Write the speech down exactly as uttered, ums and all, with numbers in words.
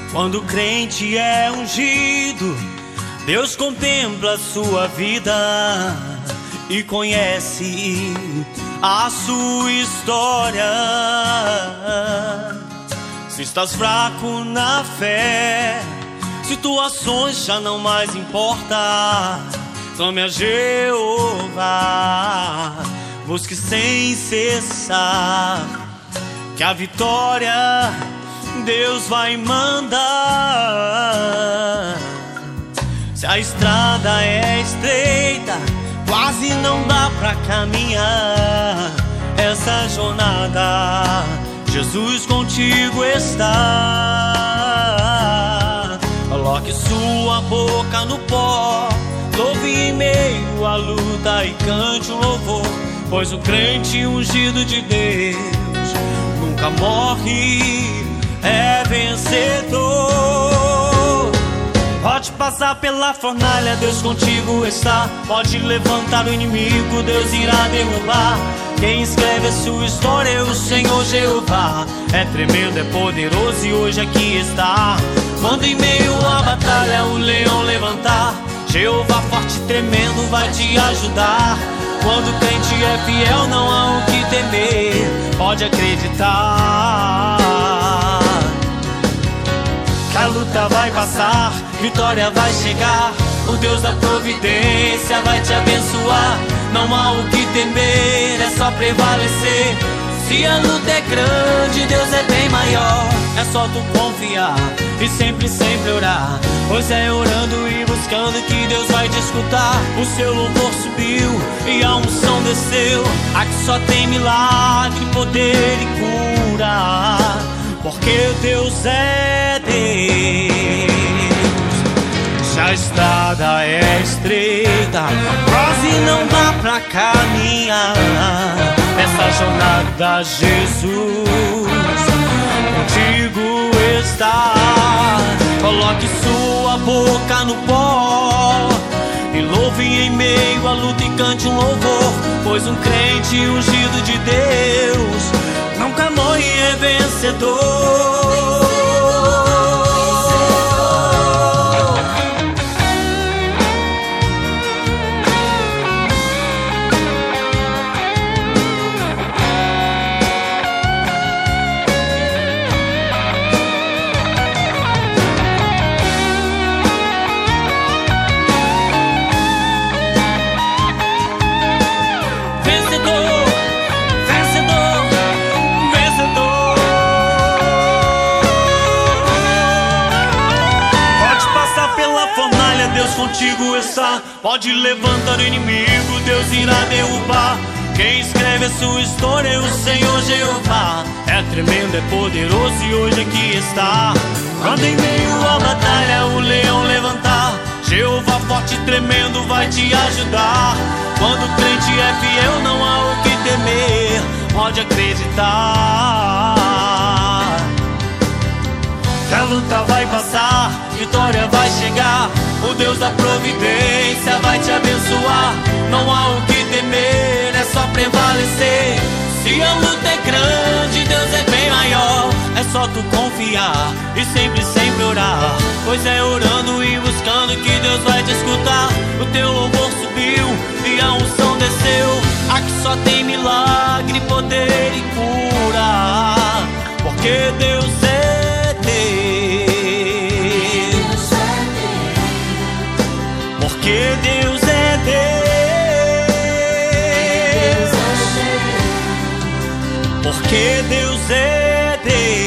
Quando o crente é ungido, Deus contempla a sua vida e conhece a sua história. Se estás fraco na fé, situações já não mais importa, clame a Jeová, busque sem cessar, que a vitória Deus vai mandar. Se a estrada é estreita, quase não dá pra caminhar essa jornada, Jesus contigo está. Coloque sua boca no pó, louve em meio à luta e cante um louvor, pois o crente ungido de Deus nunca morre, é vencedor. Pode passar pela fornalha, Deus contigo está. Pode levantar o inimigo, Deus irá derrubar. Quem escreve a sua história é o Senhor Jeová. É tremendo, é poderoso e hoje aqui está. Quando em meio à batalha o leão levantar, Jeová forte e tremendo vai te ajudar. Quando o crente é fiel não há o que temer, pode acreditar que a luta vai passar, vitória vai chegar. O Deus da providência vai te abençoar. Não há o que temer, é só prevalecer. Se a luta é grande, Deus é bem maior. É só tu confiar e sempre, sempre orar, pois é orando e buscando que Deus vai te escutar. O seu louvor subiu e a unção desceu. Aqui só tem milagre, poder e cura, porque Deus é Deus. Se a estrada é estreita, quase não dá pra caminhar essa jornada, Jesus contigo está. Coloque sua boca no pó e louve em meio à luta e cante um louvor, pois um crente ungido de Deus nunca morre, é vencedor. Deus contigo está. Pode levantar o inimigo, Deus irá derrubar. Quem escreve a sua história é o Senhor Jeová. É tremendo, é poderoso e hoje aqui está. Quando em meio à batalha o leão levantar, Jeová forte e tremendo vai te ajudar. Quando o crente é fiel não há o que temer, pode acreditar que a luta vai passar, vitória vai chegar. O Deus da providência vai te abençoar. Não há o que temer, é só prevalecer. Se a luta é grande, Deus é bem maior. É só tu confiar e sempre, sempre orar, pois é orando e buscando que Deus vai te escutar. O teu louvor subiu e a unção desceu. Aqui só tem milagre, poder e cura, porque Deus é Deus. Porque Deus é Deus. Porque Deus é Deus.